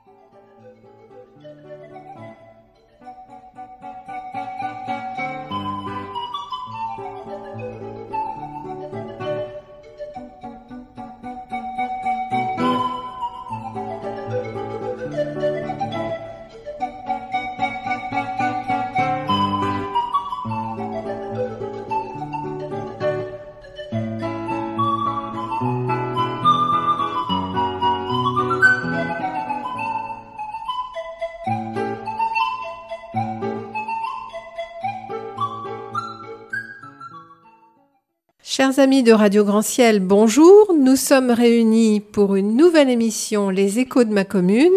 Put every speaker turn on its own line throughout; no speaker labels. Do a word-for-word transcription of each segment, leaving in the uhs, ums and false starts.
Chers amis de Radio Grand Ciel, bonjour. Nous sommes réunis pour une nouvelle émission Les Échos de ma commune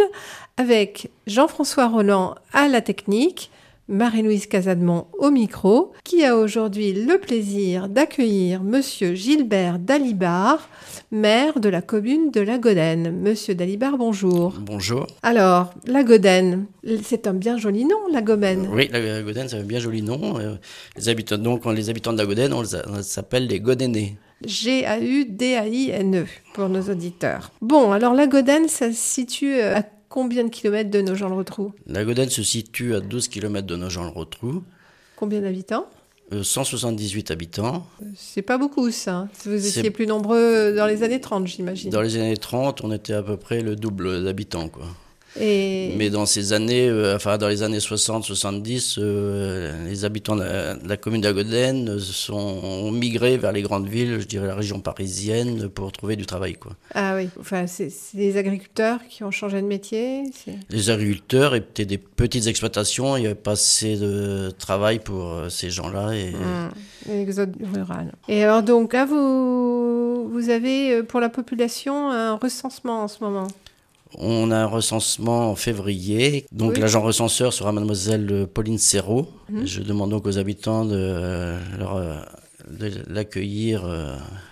avec Jean-François Roland à la technique, Marie-Louise Casademont au micro, qui a aujourd'hui le plaisir d'accueillir Monsieur Gilbert Dalibard, maire de la commune de La Gaudenne. Monsieur Dalibard, bonjour.
Bonjour.
Alors, La Gaudenne, c'est un bien joli nom, La Gaudenne.
Oui, La Gaudenne, c'est un bien joli nom. Les habitants, donc, les habitants de La Gaudenne, on les, a, on les appelle les Gaudennais.
G A U D A I N E pour nos auditeurs. Bon, alors La Gaudenne, ça se situe à combien de kilomètres de Nogent-le-Rotrou ?
La Gaudenne se situe à douze kilomètres de Nogent-le-Rotrou.
Combien d'habitants ?
euh, cent soixante-dix-huit habitants.
C'est pas beaucoup, ça. Vous étiez
C'est...
plus nombreux dans les années trente, j'imagine.
Dans les années trente, on était à peu près le double d'habitants, quoi.
Et...
Mais dans ces années, euh, enfin dans les années soixante soixante-dix, euh, les habitants de la, de la commune de La Gaudenne sont, ont migré vers les grandes villes, je dirais la région parisienne, pour trouver du travail, quoi.
Ah oui, enfin, c'est, c'est des agriculteurs qui ont changé de métier c'est...
Les agriculteurs étaient des petites exploitations, il n'y avait pas assez de travail pour euh, ces gens-là. Et...
Mmh, l'exode rural. Et alors donc, là, vous, vous avez pour la population un recensement en ce moment ?
On a un recensement en février, donc oui. L'agent recenseur sera mademoiselle Pauline Serrault. Mmh. Je demande donc aux habitants de, leur, de l'accueillir... Euh,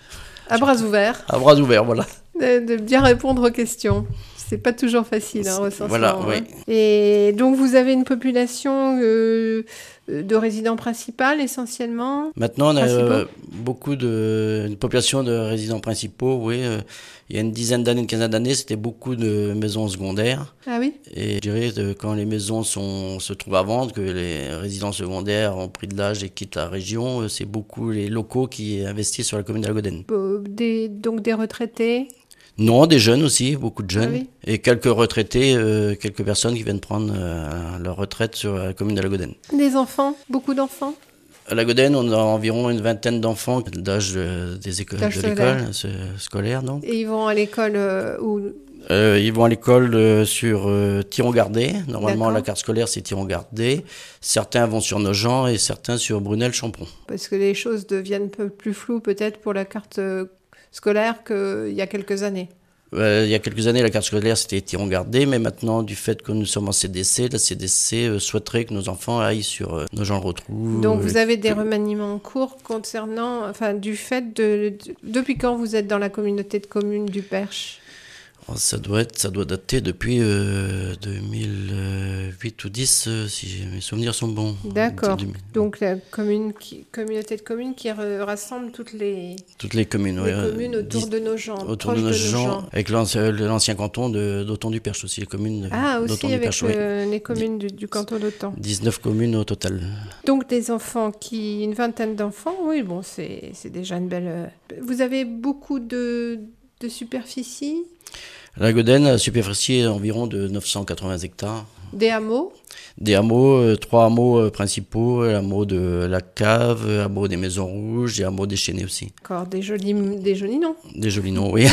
à bras ouverts.
À bras ouverts, voilà.
De, de bien répondre aux questions. C'est pas toujours facile, un recensement.
Voilà,
hein.
oui.
Et donc, vous avez une population euh, de résidents principaux, essentiellement ?
Maintenant, on a euh, beaucoup de... Une population de résidents principaux, oui. Euh, il y a une dizaine d'années, une quinzaine d'années, c'était beaucoup de maisons secondaires.
Ah oui ?
Et je dirais que quand les maisons sont, se trouvent à vendre, que les résidents secondaires ont pris de l'âge et quittent la région, c'est beaucoup les locaux qui investissent sur la commune de La Gaudenne.
Euh, des, donc des retraités ?
Non, des jeunes aussi, beaucoup de jeunes.
Ah oui.
Et quelques retraités, euh, quelques personnes qui viennent prendre euh, leur retraite sur la commune de La Gaudenne.
Des enfants ? Beaucoup d'enfants ?
À La Gaudenne, on a environ une vingtaine d'enfants d'âge euh, des écoles,
d'âge
de
scolaire.
l'école euh, scolaire. Donc.
Et ils vont à l'école euh, où
euh, Ils vont à l'école euh, sur euh, Thiron-Gardé. Normalement,
D'accord.
La carte scolaire, c'est Thiron-Gardé. Certains vont sur Nogent et certains sur Brunel-Champron.
Parce que les choses deviennent un peu plus floues peut-être pour la carte euh, scolaire qu'il y a quelques années.
Euh, il y a quelques années, la carte scolaire, c'était Thiron-Gardé, mais maintenant, du fait que nous sommes en C D C, la C D C euh, souhaiterait que nos enfants aillent sur euh, Nogent-le-Rotrou.
Donc, vous avez des remaniements en cours concernant, enfin, du fait de, de... Depuis quand vous êtes dans la communauté de communes du Perche ?
Ça doit être, ça doit dater depuis euh, deux mille huit ou dix, euh, si mes souvenirs sont bons.
D'accord. Donc la commune qui, communauté de communes qui re, rassemble toutes les
toutes les communes,
les
ouais,
communes autour de Nogent,
autour de Nogent, avec l'ancien, l'ancien canton de, d'Auton du Perche aussi, les communes.
Ah aussi avec
Perche,
le,
oui.
les communes du, du canton d'Auton.
dix-neuf communes au total.
Donc des enfants qui, une vingtaine d'enfants, oui bon c'est c'est déjà une belle. Vous avez beaucoup de de superficie.
La Gaudenne, la superficie est environ de neuf cent quatre-vingts hectares.
Des hameaux ?
Des hameaux, euh, trois hameaux euh, principaux, l'hameau de la Cave, l'hameau des Maisons Rouges et l'hameau des Chênaies aussi.
D'accord, des jolis, des jolis noms.
Des jolis noms, oui.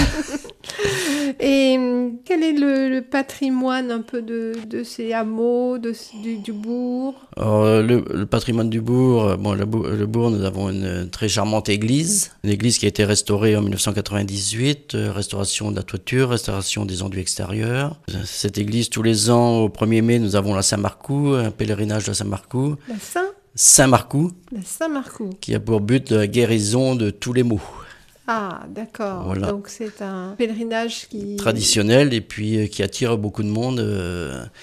Et quel est le, le patrimoine un peu de, de ces hameaux, de, du, du bourg ?
Alors, le, le patrimoine du bourg, bon, le, le bourg, nous avons une très charmante église, une église qui a été restaurée en dix-neuf cent quatre-vingt-dix-huit, euh, restauration de la toiture, restauration des enduits extérieurs. Cette église, tous les ans, au premier mai, nous avons la Saint-Marcoux, un pèlerinage de Saint-Marcoux.
La Saint
Saint-Marcoux.
La Saint-Marcoux.
Qui a pour but la guérison de tous les maux.
Ah, d'accord. Voilà. Donc c'est un pèlerinage qui...
traditionnel et puis euh, qui attire beaucoup de monde. Euh,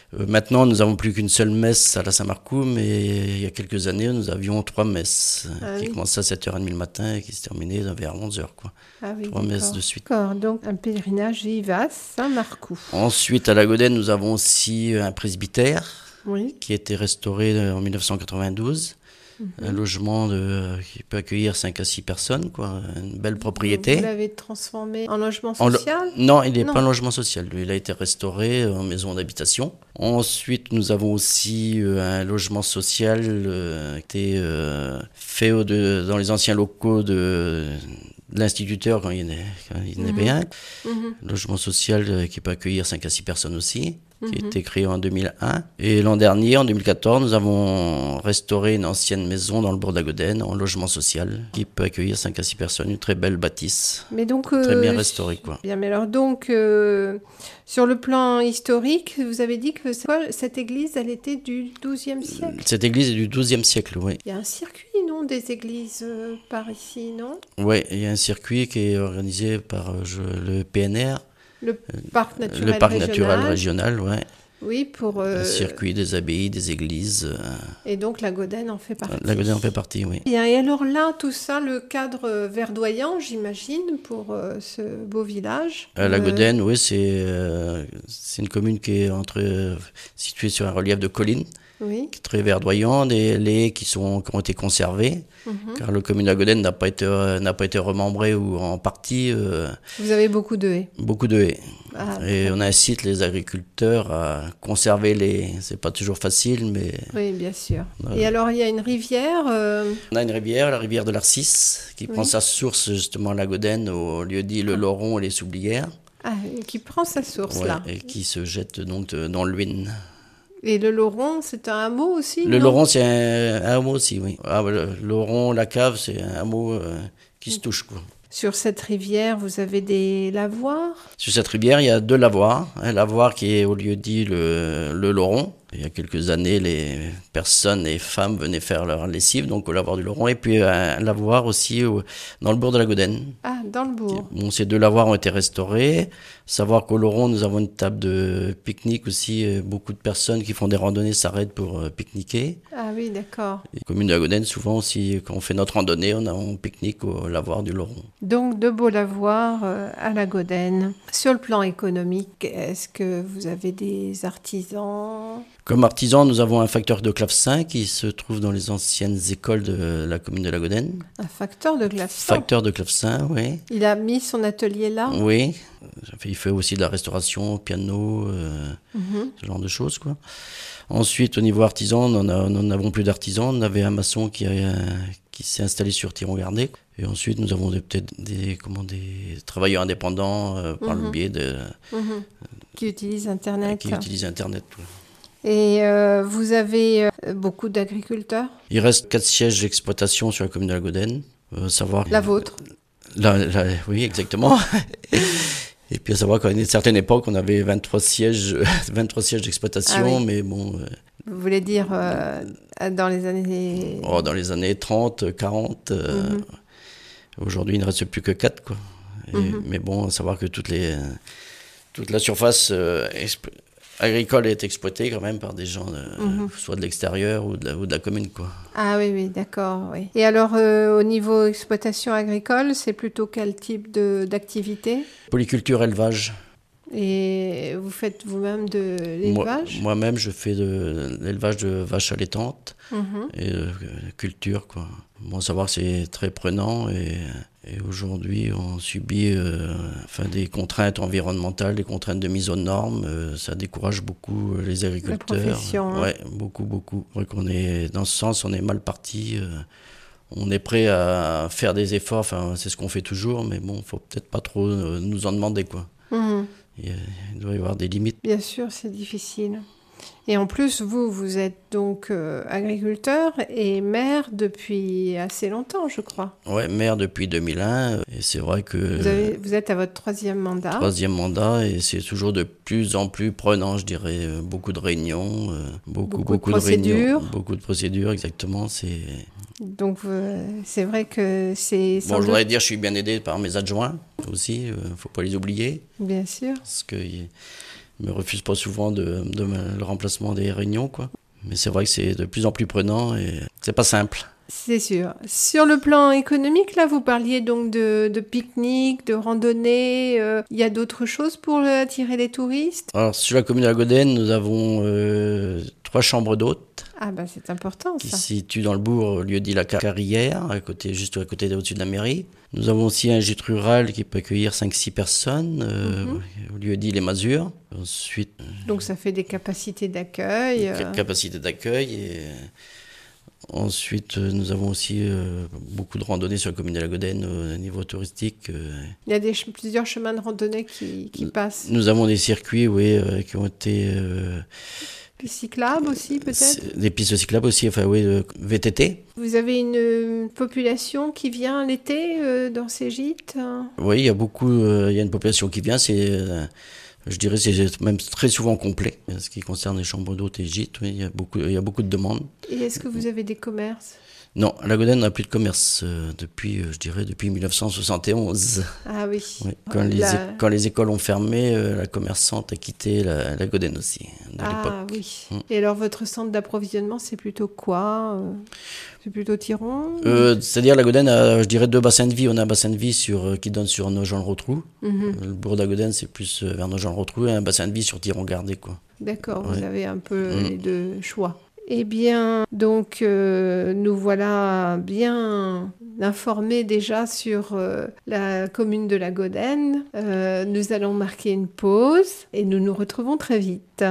Euh, maintenant, nous n'avons plus qu'une seule messe à la Saint-Marcoux, mais il y a quelques années, nous avions trois messes
Ah
qui
oui.
commençaient à sept heures trente le matin et qui se terminaient vers onze heures. Quoi.
Ah oui,
Trois
d'accord.
messes de suite.
D'accord, donc un pèlerinage vivace, Saint-Marcoux.
Ensuite, à la Gaudenne, nous avons aussi un presbytère
Oui.
qui a été restauré en dix-neuf cent quatre-vingt-douze. Mm-hmm. Un logement de, qui peut accueillir cinq à six personnes, quoi. Une belle propriété.
Vous l'avez transformé en logement social ?
en lo- Non, il n'est pas un logement social. Lui, il a été restauré en maison d'habitation. Ensuite, nous avons aussi euh, un logement social euh, qui a été euh, fait au de, dans les anciens locaux de, de l'instituteur quand il n'est mm-hmm. bien. Mm-hmm. Logement social euh, qui peut accueillir cinq à six personnes aussi. Qui a été créé en deux mille un. Et l'an dernier, en deux mille quatorze, nous avons restauré une ancienne maison dans le bourg de la Gaudenne, en logement social, qui peut accueillir cinq à six personnes, une très belle bâtisse.
Mais donc, euh,
très bien restaurée, quoi.
Bien, mais alors donc, euh, sur le plan historique, vous avez dit que quoi, cette église, elle était du douzième siècle ?
Cette église est du douzième siècle, oui.
Il y a un circuit, non, des églises euh, par ici, non ?
Oui, il y a un circuit qui est organisé par euh, je, le P N R.
Le parc naturel
le parc
régional.
naturel régional, ouais.
Oui, pour... Euh...
Un circuit des abbayes, des églises. Euh...
Et donc la Gaudenne en fait partie.
La Gaudenne en fait partie, oui.
Et alors là, tout ça, le cadre verdoyant, j'imagine, pour euh, ce beau village.
Euh, la Gaudenne, euh... oui, c'est euh, c'est une commune qui est entre, euh, située sur un relief de collines.
Oui.
Qui est très verdoyant, des haies qui, sont, qui ont été conservées, mm-hmm. car la commune de la Gaudenne n'a pas été, euh, n'a pas été remembrée ou en partie. Euh,
Vous avez beaucoup de haies.
Beaucoup de haies.
Ah,
et on incite les agriculteurs à conserver les haies. C'est pas toujours facile, mais...
Oui, bien sûr.
Voilà.
Et alors, il y a une rivière euh...
On a une rivière, la rivière de l'Arcis, qui oui. prend sa source justement à la Gaudenne, au lieu dit le Loron et les Soublières.
Ah, qui prend sa source,
ouais,
là.
Et qui se jette donc dans l'Huine.
Et le Loron, c'est un hameau aussi ?
Le
non
Loron, c'est un, un hameau aussi, oui. Ah, le Loron, la cave, c'est un hameau euh, qui se touche, quoi.
Sur cette rivière, vous avez des lavoirs ?
Sur cette rivière, il y a deux lavoirs. Un lavoir qui est au lieu dit le, le Loron. Il y a quelques années, les personnes et femmes venaient faire leur lessive, donc au lavoir du Loron. Et puis un lavoir aussi au, dans le bourg de la Gaudenne.
Ah, dans le bourg.
Bon, ces deux lavoirs ont été restaurés. Savoir qu'au Loron, nous avons une table de pique-nique aussi. Beaucoup de personnes qui font des randonnées s'arrêtent pour pique-niquer.
Ah oui, d'accord.
Et commune de la Gaudenne, souvent aussi, quand on fait notre randonnée, on a un pique-nique au lavoir du Loron.
Donc, de beaux lavoirs euh, à la Gaudenne. Sur le plan économique, est-ce que vous avez des artisans ?
Comme artisan, nous avons un facteur de clavecin qui se trouve dans les anciennes écoles de la commune de la Gaudenne.
Un facteur de clavecin ?
Facteur de clavecin, oui.
Il a mis son atelier là ?
Oui. Il fait aussi de la restauration, piano, euh, mm-hmm. ce genre de choses, quoi. Ensuite, au niveau artisan, nous n'avons plus d'artisans. On avait un maçon qui, a, qui s'est installé sur Thiron-Gardé. Et ensuite, nous avons des, peut-être des, comment, des travailleurs indépendants euh, par mm-hmm. le biais de...
Mm-hmm. Euh, qui utilisent Internet.
Qui utilisent Internet, oui.
Et euh, vous avez euh, beaucoup d'agriculteurs ?
Il reste quatre sièges d'exploitation sur la commune de la Gaudenne. Euh, savoir,
la vôtre ?
la, la, Oui, exactement. Et puis à savoir qu'à une certaine époque, on avait vingt-trois sièges, vingt-trois sièges d'exploitation, ah oui. mais bon... Euh,
Vous voulez dire euh, dans les années...
Oh, dans les années trente, quarante. Euh, mm-hmm. Aujourd'hui, il ne reste plus que quatre, quoi. Et, mm-hmm. Mais bon, à savoir que toutes les, toute la surface... Euh, exp- agricole est exploitée quand même par des gens, de, mm-hmm. soit de l'extérieur ou de, la, ou de la commune, quoi.
Ah oui, oui, d'accord. Oui. Et alors, euh, au niveau exploitation agricole, c'est plutôt quel type de, d'activité ?
Polyculture, élevage.
Et vous faites vous-même de l'élevage ?
Moi, Moi-même, je fais de l'élevage de vaches allaitantes mm-hmm. et de culture, quoi. Bon, savoir que c'est très prenant et... Et aujourd'hui, on subit euh, enfin, des contraintes environnementales, des contraintes de mise aux normes. Euh, ça décourage beaucoup les agriculteurs.
La profession, hein.
Ouais, beaucoup, beaucoup. C'est vrai qu'on est, dans ce sens, on est mal parti. Euh, on est prêt à faire des efforts. Enfin, c'est ce qu'on fait toujours, mais bon, il ne faut peut-être pas trop euh, nous en demander, quoi.
Mmh.
Il, il doit y avoir des limites.
Bien sûr, c'est difficile. Et en plus, vous, vous êtes donc euh, agriculteur et maire depuis assez longtemps, je crois.
Oui, maire depuis deux mille un. Et c'est vrai que...
Vous, avez, vous êtes à votre troisième mandat.
Troisième mandat, et c'est toujours de plus en plus prenant, je dirais. Beaucoup de réunions, beaucoup, beaucoup, beaucoup de, de réunions. Beaucoup de procédures, exactement. C'est...
Donc, euh, c'est vrai que c'est...
Bon, je voudrais dire, je suis bien aidé par mes adjoints aussi. Il ne faut pas les oublier.
Bien sûr.
Parce que... me refuse pas souvent de, de me- le remplacement des réunions, quoi. Mais c'est vrai que c'est de plus en plus prenant et c'est pas simple.
C'est sûr. Sur le plan économique, là, vous parliez donc de, de pique-nique, de randonnée. euh, Il y a d'autres choses pour euh, attirer les touristes?
Alors, sur la commune de la Gaudenne, nous avons euh, trois chambres d'hôtes
Ah bah c'est important
qui
ça.
se situent dans le bourg, au lieu dit la Carrière, à côté, juste à côté au-dessus de la mairie. Nous avons aussi un gîte rural qui peut accueillir cinq six personnes, euh,
Mhm.
au lieu dit les Masures. Ensuite,
Donc ça fait des capacités d'accueil.
ca-
euh.
capacité d'accueil. Et ensuite, euh, nous avons aussi euh, beaucoup de randonnées sur la commune de la Gaudenne au niveau touristique. euh.
Il y a des ch- plusieurs chemins de randonnée qui, qui passent.
Nous avons des circuits, oui, euh, qui ont été euh,
Puis cyclables aussi peut-être.
c'est- des pistes cyclables aussi, enfin oui, euh, V T T.
Vous avez une euh, population qui vient l'été euh, dans ces gîtes hein?
Oui, il y a beaucoup, euh, il y a une population qui vient. C'est, euh, je dirais, c'est même très souvent complet. En ce qui concerne les chambres d'hôtes et gîtes, oui, il y a beaucoup, il y a beaucoup de demandes.
Et est-ce que vous avez des commerces?
Non, la Gaudenne n'a plus de commerce euh, depuis, euh, je dirais, depuis mille neuf cent soixante et onze.
Ah oui.
Oui. Quand, les,
La-
é- quand les écoles ont fermé, euh, la commerçante a quitté la, la Gaudenne aussi, de l'époque.
Ah oui.
Mm.
Et alors votre centre d'approvisionnement, c'est plutôt quoi euh, C'est plutôt Tiron
Euh, c'est-à-dire la Gaudenne a, je dirais, deux bassins de vie. On a un bassin de vie sur, euh, qui donne sur Nogent-le-Rotrou.
Mhm.
Le bourg de la Gaudenne, c'est plus euh, vers Nogent-le-Rotrou, et un bassin de vie sur Tiron-Gardé, quoi.
D'accord, vous
Ouais.
avez un peu
Mm.
les deux choix. Eh bien, donc, euh, nous voilà bien informés déjà sur euh, la commune de la Gaudenne. Euh, nous allons marquer une pause et nous nous retrouvons très vite.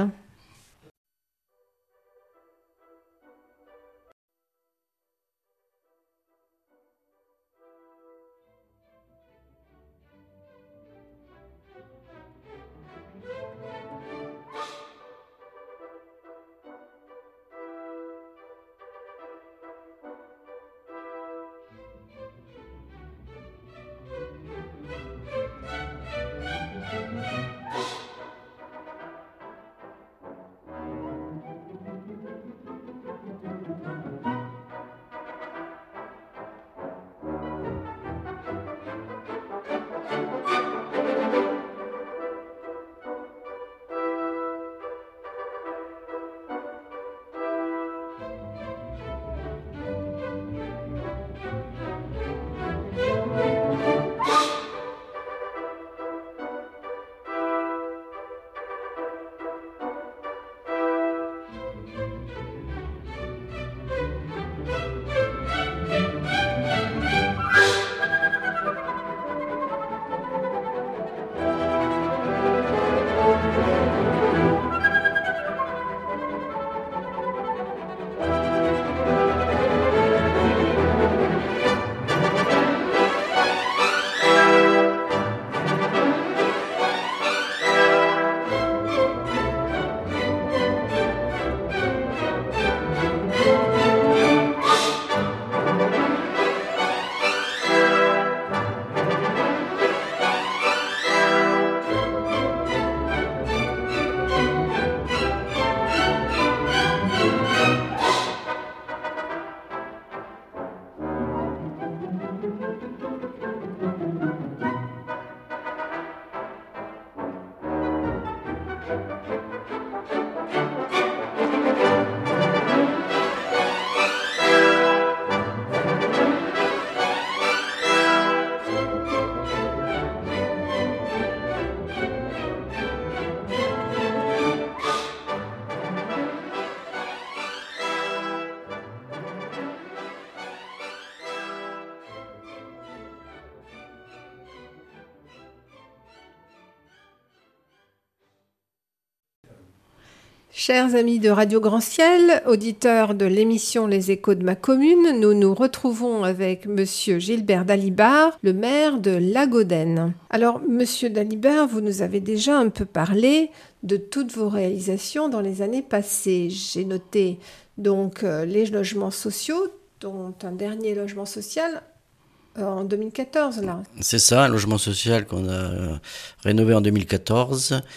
Chers amis de Radio Grand Ciel, auditeurs de l'émission Les Échos de ma commune, nous nous retrouvons avec Monsieur Gilbert Dalibard, le maire de La Gaudenne. Alors, Monsieur Dalibard, vous nous avez déjà un peu parlé de toutes vos réalisations dans les années passées. J'ai noté donc euh, les logements sociaux, dont un dernier logement social euh, en deux mille quatorze, là.
C'est ça, un logement social qu'on a euh, rénové en deux mille quatorze.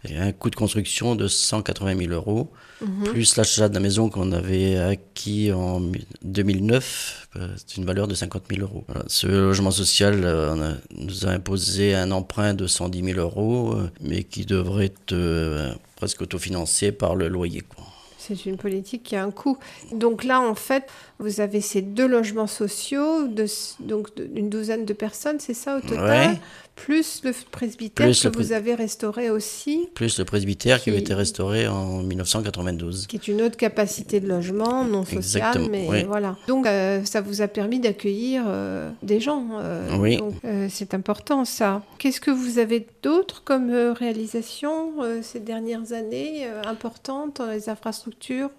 Et un coût de construction de cent quatre-vingt mille euros,
Mhm.
plus l'achat de la maison qu'on avait acquis en deux mille neuf, euh, c'est une valeur de cinquante mille euros. Voilà. Ce logement social euh, on a- nous a imposé un emprunt de cent dix mille euros, euh, mais qui devrait être euh, presque autofinancé par le loyer, quoi.
C'est une politique qui a un coût. Donc là, en fait, vous avez ces deux logements sociaux, de, donc de- une douzaine de personnes, c'est ça au total,
Ouais.
plus le presbytère
Plus
que
le prés-
vous avez restauré aussi,
Plus le presbytère qui avait
Qui-
été restauré en mille neuf cent quatre-vingt-douze.
qui est une autre capacité de logement, non sociale,
Exactement,
mais
oui.
voilà. Donc euh, ça vous a permis d'accueillir euh, des gens. euh,
Oui.
Donc euh, c'est important ça. Qu'est-ce que vous avez d'autre comme euh, réalisation euh, ces dernières années euh, importantes dans les infrastructures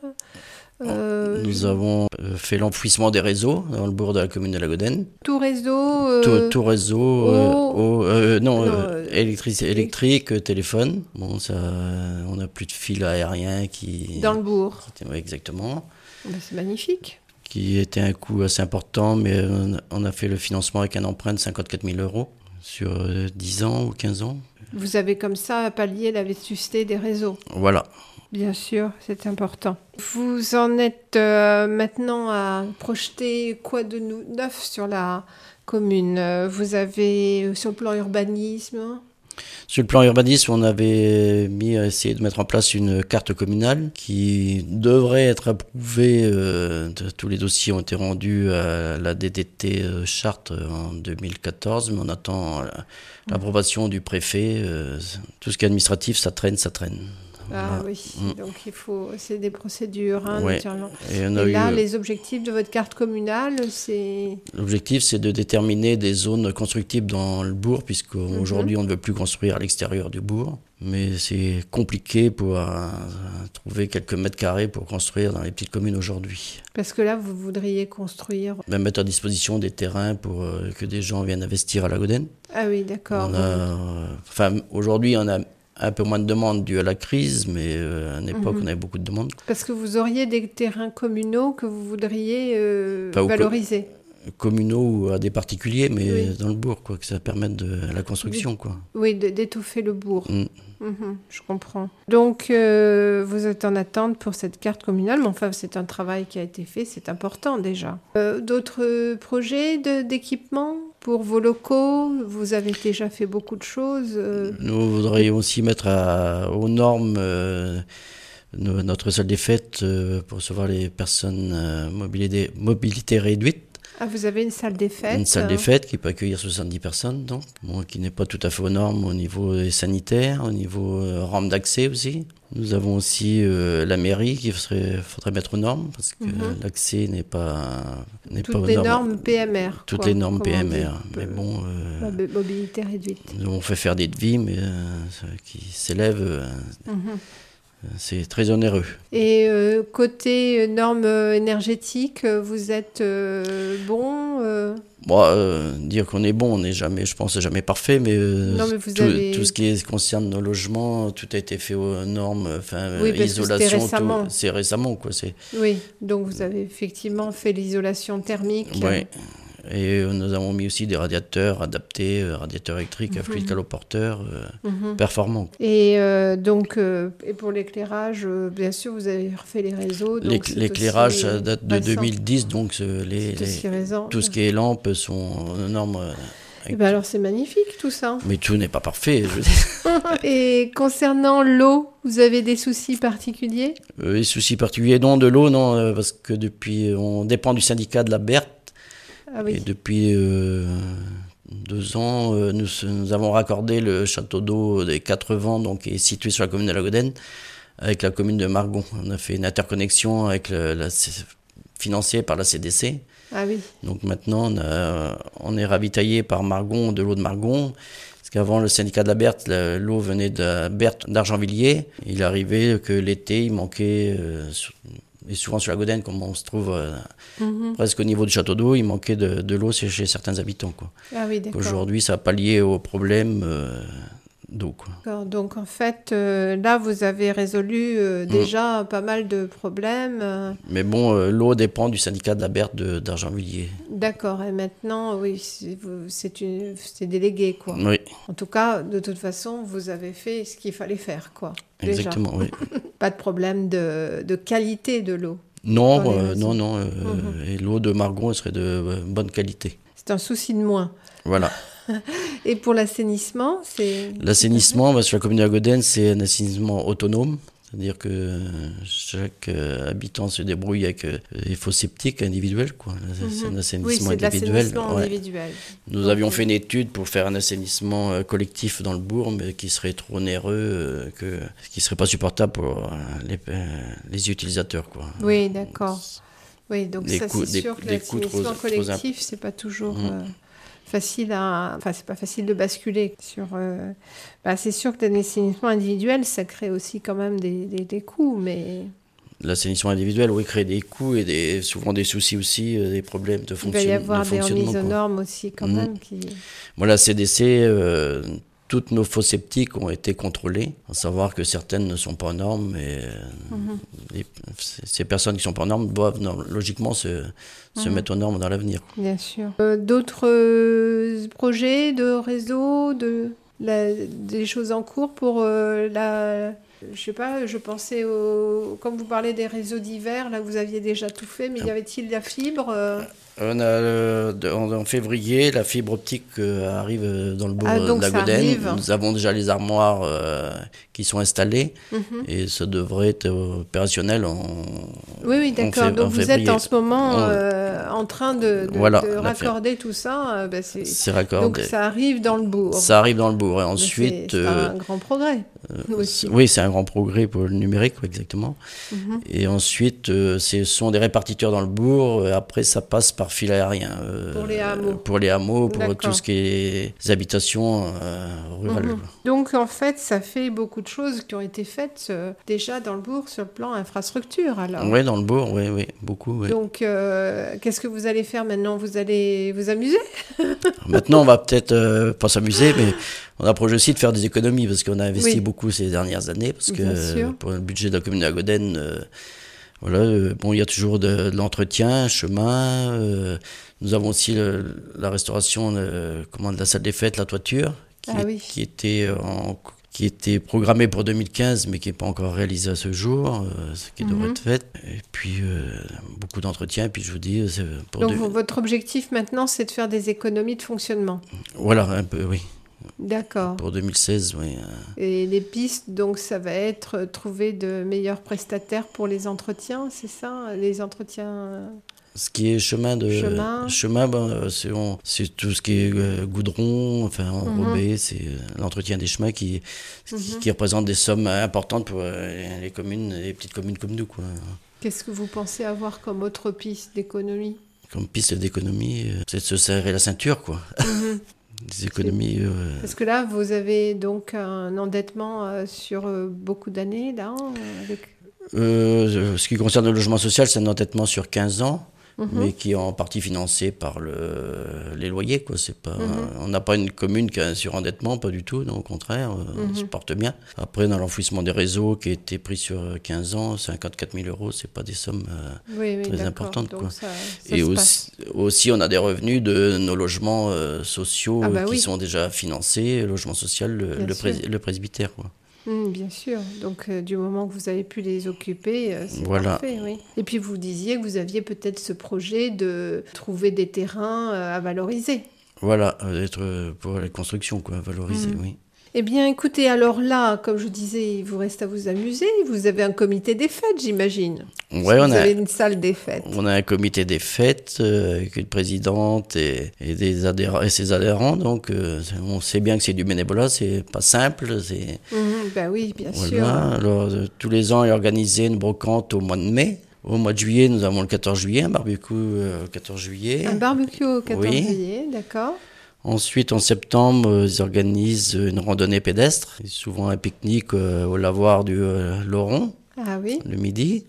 euh,
Nous avons euh, fait l'enfouissement des réseaux dans le bourg de la commune de la Gaudenne.
Tout réseau euh,
Tout, tout réseau, euh,
eau-
eau, euh, non,
non,
euh,
euh,
électrici- électrique, euh, téléphone. Bon, ça, euh, on n'a plus de fil aérien qui.
dans le bourg.
Ouais, exactement.
Ben, c'est magnifique.
Qui était un coût assez important, mais on a, on a fait le financement avec un emprunt de cinquante-quatre mille euros sur euh, dix ans ou quinze ans.
Vous avez comme ça pallié la vétusté des réseaux.
Voilà.
Bien sûr, c'est important. Vous en êtes euh, maintenant à projeter quoi de nou- neuf sur la commune? Euh, Vous avez, euh, sur le plan urbanisme,
Sur le plan urbanisme, on avait mis à essayer de mettre en place une carte communale qui devrait être approuvée. Euh, de- tous les dossiers ont été rendus à la D D T euh, Chartres en deux mille quatorze, mais on attend la- l'approbation du préfet. Euh, tout ce qui est administratif, ça traîne, ça traîne.
ah
Voilà.
oui,
Mm.
donc il faut, c'est des procédures, hein,
Ouais.
naturellement.
Et on a
Et
eu,
là,
euh,
les objectifs de votre carte communale, c'est...
L'objectif, c'est de déterminer des zones constructibles dans le bourg, puisqu'aujourd'hui, on ne veut plus construire à l'extérieur du bourg. Mais c'est compliqué pour euh, trouver quelques mètres carrés pour construire dans les petites communes aujourd'hui.
Parce que là, vous voudriez construire...
Même mettre à disposition des terrains pour euh, que des gens viennent investir à la Gaudenne.
Ah oui, d'accord.
On a, euh, enfin, aujourd'hui, on a un peu moins de demandes dues à la crise, mais euh, à une époque,
Mhm.
on avait beaucoup de demandes.
Parce que vous auriez des terrains communaux que vous voudriez euh,
Enfin, ou que-
valoriser.
Communaux ou à des particuliers, mais
Oui.
dans le bourg, quoi, que ça permette de la construction, quoi.
Oui, de- d'étoffer le bourg.
Mm.
Mhm, je comprends. Donc, euh, vous êtes en attente pour cette carte communale, mais enfin, c'est un travail qui a été fait, c'est important déjà. Euh, D'autres projets de- d'équipement pour vos locaux? Vous avez déjà fait beaucoup de choses. euh,
Nous voudrions aussi mettre à- aux normes euh, no- notre salle des fêtes euh, pour recevoir les personnes euh, mobilité, mobilité réduite.
Ah, vous avez une salle des fêtes.
Une salle des fêtes qui peut accueillir soixante-dix personnes, donc, bon, qui n'est pas tout à fait aux normes au niveau euh, sanitaire, au niveau euh, rampe d'accès aussi. Nous avons aussi euh, la mairie qu'il faudrait, faudrait mettre aux normes, parce que
Mhm.
l'accès n'est pas, n'est pas
Toutes
aux
les
normes.
normes P M R.
Toutes
quoi,
les normes
comme on dit.
P M R. Mais bon, euh,
La mo- mobilité réduite.
nous avons fait faire des devis, mais euh, ça- qui s'élèvent, euh,
Mhm.
c'est très onéreux.
Et euh, côté euh, normes euh, énergétiques, euh, vous êtes euh, bon euh,
Bon, euh, dire qu'on est bon, on n'est jamais, je pense, jamais parfait, mais, euh,
Non, mais vous
tout,
avez-
tout ce qui est- concerne nos logements, tout a été fait aux normes, enfin,
Oui,
euh,
parce que c'était
isolation,
récemment.
tout, c'est récemment, quoi. C'est,
Oui, donc vous avez effectivement fait l'isolation thermique.
ouais. Et euh, nous avons mis aussi des radiateurs adaptés, euh, radiateurs électriques à fluide caloporteur, euh,
Mhm.
performants.
Et euh, donc, euh, et pour l'éclairage, euh, bien sûr, vous avez refait les réseaux. donc
L'éc-
c'est
L'éclairage,
aussi,
ça
euh,
date de
récent.
deux mille dix, donc euh, les,
C'est aussi
les-
récent.
tout ce qui est lampes sont aux normes. euh,
Eh ben alors c'est magnifique tout ça.
Mais tout n'est pas parfait. Je veux dire.
Et concernant l'eau, vous avez des soucis particuliers?
Euh, les soucis particuliers, non, de l'eau, non, euh, parce que depuis, on dépend du syndicat de la Berthe.
Ah
Et
oui.
depuis euh, deux ans, euh, nous, nous avons raccordé le château d'eau des Quatre Vents, donc, qui est situé sur la commune de la Gaudenne, avec la commune de Margon. On a fait une interconnexion avec le, la, financée par la C D C.
Ah oui.
Donc maintenant, on, a- on est ravitaillé par Margon, de l'eau de Margon. Parce qu'avant, le syndicat de la Berthe, la- l'eau venait de la Berthe d'Argenvilliers. Il arrivait que l'été, il manquait, euh, sur- et souvent sur la Gaudenne, comme on se trouve euh,
Mhm.
presque au niveau du château d'eau, il manquait de, de l'eau chez, chez certains habitants, quoi.
Ah oui, d'accord.
Aujourd'hui, ça a pallié au problème euh, d'eau, quoi.
D'accord. Donc en fait, euh, là, vous avez résolu euh, déjà mmh. pas mal de problèmes. Euh...
Mais bon, euh, l'eau dépend du syndicat de la Berthe de, d'Argenvilliers.
D'accord. Et maintenant, oui, c'est, c'est, une, c'est délégué, quoi.
Oui.
En tout cas, de toute façon, vous avez fait ce qu'il fallait faire, quoi.
Exactement,
déjà.
oui.
Pas de problème de, de qualité de l'eau.
Non, euh, non, non. Euh, mmh. Et l'eau de Margon, elle serait de euh, bonne qualité.
C'est un souci de moins.
Voilà.
Et pour l'assainissement, c'est...
L'assainissement, bah, sur la commune de Hagodenne, c'est un assainissement autonome. C'est-à-dire que chaque euh, habitant se débrouille avec euh, les fosses septiques individuelles, quoi. Mm-hmm. C'est un assainissement
oui, c'est
individuel.
l'assainissement
ouais.
individuel.
Nous okay. avions fait une étude pour faire un assainissement euh, collectif dans le bourg, mais qui serait trop onéreux, euh, que, qui ne serait pas supportable pour euh, les, euh, les utilisateurs, quoi.
Oui, d'accord. Oui, donc
des
ça,
coûts,
c'est
des,
sûr que
des
l'assainissement
trop,
collectif,
trop
c'est pas toujours...
Mm.
Euh... facile à enfin c'est pas facile de basculer sur euh... bah, c'est sûr que l'assainissement individuel ça crée aussi quand même des, des, des coûts mais
l'assainissement individuel oui crée des coûts et des, souvent des soucis aussi euh, des problèmes de fonctionnement.
Il va y avoir
de
des remises aux normes aussi quand mmh. même qui...
Moi la C D C euh, toutes nos fosses septiques ont été contrôlées, à savoir que certaines ne sont pas aux normes et mmh. les, ces personnes qui ne sont pas aux normes doivent non, logiquement se, mmh. se mettre aux normes dans l'avenir.
Bien sûr. Euh, d'autres euh, projets de réseau, de, la, des choses en cours pour euh, la... Je sais pas, je pensais au... Comme vous parlez des réseaux divers, là vous aviez déjà tout fait, mais y avait-il la fibre euh...
On a, euh, en février, la fibre optique euh, arrive dans le bourg
ah,
de la Gaudenne. Nous avons déjà les armoires euh, qui sont installées mm-hmm. et ça devrait être opérationnel en
Oui, oui, d'accord. En, donc en vous êtes en ce moment
on...
euh, en train de, de,
voilà,
de raccorder tout ça. Euh, bah c'est...
c'est raccordé.
Donc ça arrive dans le bourg.
Ça arrive dans le bourg. Et ensuite,
c'est, c'est un grand progrès.
Euh, aussi. Oui, c'est un grand progrès pour le numérique, exactement. Mm-hmm. Et ensuite, euh, ce sont des répartiteurs dans le bourg. Après, ça passe par fil aérien. Euh,
pour les hameaux.
Pour les hameaux, pour D'accord. tout ce qui est les habitations euh, rurales. Mm-hmm.
Donc, en fait, ça fait beaucoup de choses qui ont été faites euh, déjà dans le bourg sur le plan infrastructure, alors.
Oui, dans le bourg, oui, oui, beaucoup. Oui.
Donc, euh, qu'est-ce que vous allez faire maintenant ? Vous allez vous amuser ?
Maintenant, on va peut-être euh, pas s'amuser, mais on a projet aussi de faire des économies parce qu'on a investi oui. beaucoup ces dernières années. Parce que euh, pour le budget de la commune de Hagodenne, euh, voilà, euh, bon, il y a toujours de, de l'entretien, chemin. Euh, nous avons aussi le, la restauration de, comment, de la salle des fêtes, la toiture, qui,
ah, oui.
qui était en qui était programmée pour deux mille quinze, mais qui n'est pas encore réalisée à ce jour, euh, ce qui mm-hmm. devrait être fait. Et puis, euh, beaucoup d'entretien. Et puis, je vous dis... C'est pour
Donc,
deux...
votre objectif maintenant, c'est de faire des économies de fonctionnement ?
Voilà, un peu, oui.
D'accord.
Pour deux mille seize, oui.
Et les pistes, donc, ça va être trouver de meilleurs prestataires pour les entretiens, c'est ça ? Les entretiens...
Ce qui est chemin de
chemin,
chemin ben, c'est, on, c'est tout ce qui est euh, goudron, enfin enrobé, mm-hmm. c'est euh, l'entretien des chemins qui, mm-hmm. qui, qui représente des sommes importantes pour euh, les communes, les petites communes comme nous, quoi.
Qu'est-ce que vous pensez avoir comme autre piste d'économie ?
Comme piste d'économie, euh, c'est de se serrer la ceinture, quoi. Mm-hmm. Des économies. Euh...
Parce que là, vous avez donc un endettement euh, sur euh, beaucoup d'années, là, avec...
euh, ce qui concerne le logement social, c'est un endettement sur quinze ans. Mmh. Mais qui est en partie financé par le, les loyers, quoi. C'est pas, mmh. On n'a pas une commune qui a un surendettement, pas du tout, non, au contraire, mmh. on se porte bien. Après, dans l'enfouissement des réseaux qui a été pris sur quinze ans, cinquante-quatre mille euros, c'est pas des sommes euh,
oui, oui,
très
d'accord.
importantes.
Donc
quoi.
Ça, ça
Et aussi, aussi, on a des revenus de nos logements euh, sociaux
ah bah
qui
oui.
sont déjà financés, le logement social, le, le, prés- le presbytère, quoi.
Mmh, bien sûr. Donc, euh, du moment que vous avez pu les occuper, euh, c'est
voilà.
parfait. Oui. Et puis, vous disiez que vous aviez peut-être ce projet de trouver des terrains euh, à valoriser.
Voilà, être pour les constructions, quoi, valoriser, mmh. oui.
Eh bien, écoutez, alors là, comme je disais, il vous reste à vous amuser. Vous avez un comité des fêtes, j'imagine.
Ouais,
vous
on
avez
a,
une salle des fêtes.
On a un comité des fêtes euh, avec une présidente et, et, des adhérents, et ses adhérents. Donc, euh, on sait bien que c'est du bénévolat, c'est pas simple. C'est...
Mmh, ben oui, bien
voilà.
sûr.
Alors, euh, tous les ans, il est organisé une brocante au mois de mai. Au mois de juillet, nous avons le quatorze juillet, un barbecue euh, le quatorze juillet.
Un barbecue au quatorze
oui.
juillet, d'accord.
Ensuite, en septembre, ils organisent une randonnée pédestre, souvent un pique-nique euh, au lavoir du euh, Laurent,
ah oui.
le midi.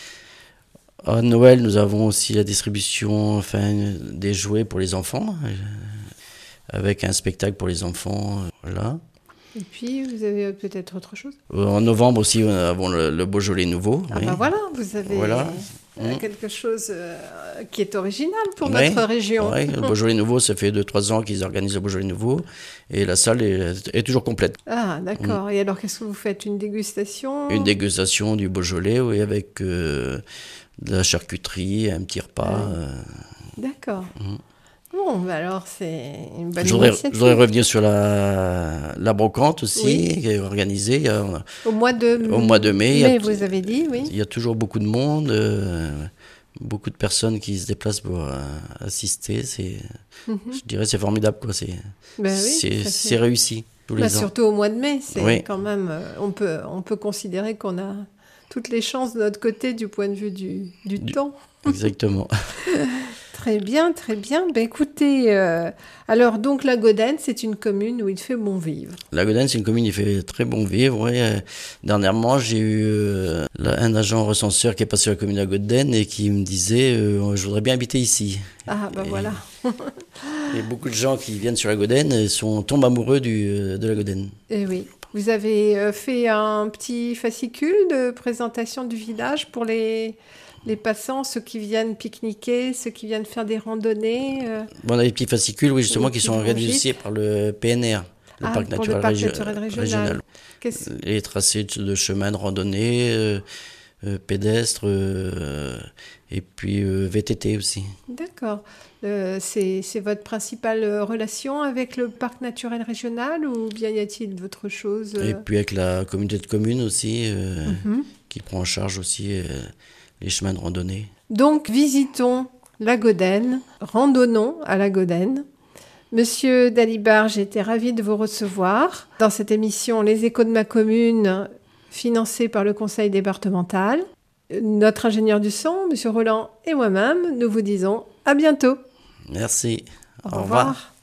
À Noël, nous avons aussi la distribution enfin, des jouets pour les enfants, euh, avec un spectacle pour les enfants. Euh, voilà.
Et puis, vous avez peut-être autre chose?
En novembre aussi, nous avons le, le Beaujolais nouveau.
Ah
oui.
ben voilà, vous avez
Voilà.
euh, quelque chose euh, qui est original pour
Oui,
notre région.
oui, le Beaujolais nouveau, ça fait deux trois ans qu'ils organisent le Beaujolais nouveau. Et la salle est, est toujours complète.
Ah, d'accord. Et alors, qu'est-ce que vous faites? Une dégustation?
Une dégustation du Beaujolais, oui, avec euh, de la charcuterie, un petit repas.
Ah oui.
euh.
D'accord.
Mhm.
Bon, bah alors, c'est une bonne
Je voudrais, je
initiative.
voudrais revenir sur la, la brocante aussi,
Oui.
qui est organisée. Il y a-
Au mois de,
Au mois de mai, il y a-
vous avez dit, oui.
il y a toujours beaucoup de monde, euh, beaucoup de personnes qui se déplacent pour euh, assister. C'est,
Mhm.
je dirais, c'est formidable, quoi. C'est,
Ben oui,
c'est,
tout à fait.
c'est réussi tous les
Bah,
ans.
surtout au mois de mai, c'est
Oui.
quand même. euh, on peut, on peut considérer qu'on a toutes les chances de notre côté du point de vue du, du
Du-
temps.
Exactement.
Très bien, très bien. Ben écoutez, euh, alors donc la Gaudenne, c'est une commune où il fait bon vivre.
La Gaudenne, c'est une commune qui fait très bon vivre. Ouais. Euh, Dernièrement, j'ai eu euh, là, un agent recenseur qui est passé sur la commune de la Gaudenne et qui me disait euh, je voudrais bien habiter ici.
Ah ben
Et-
voilà.
Et beaucoup de gens qui viennent sur la Gaudenne euh, sont, tombent amoureux du, euh, de la Gaudenne.
Et oui. Vous avez euh, fait un petit fascicule de présentation du village pour les, les passants, ceux qui viennent pique-niquer, ceux qui viennent faire des randonnées. euh.
Bon, on a des petits fascicules, oui, justement,
Des
qui
petits
sont
grands
organisés par le P N R, le
Ah,
parc
pour
naturel,
le parc
régio-
naturel régional.
régional.
Qu'est-ce-
Les tracés de de chemins de randonnée, euh, euh, pédestres, euh, et puis euh, V T T aussi.
D'accord. Euh, c'est, c'est votre principale euh, relation avec le parc naturel régional ou bien y a-t-il d'autres choses euh,
Et puis avec la communauté de communes aussi, euh,
mhm.
qui prend en charge aussi euh, les chemins de randonnée.
Donc, visitons la Gaudenne, randonnons à la Gaudenne. Monsieur Dalibar, j'ai été ravie de vous recevoir dans cette émission Les Échos de ma commune, financée par le conseil départemental. Notre ingénieur du son, Monsieur Roland, et moi-même, nous vous disons à bientôt.
Merci.
Au revoir.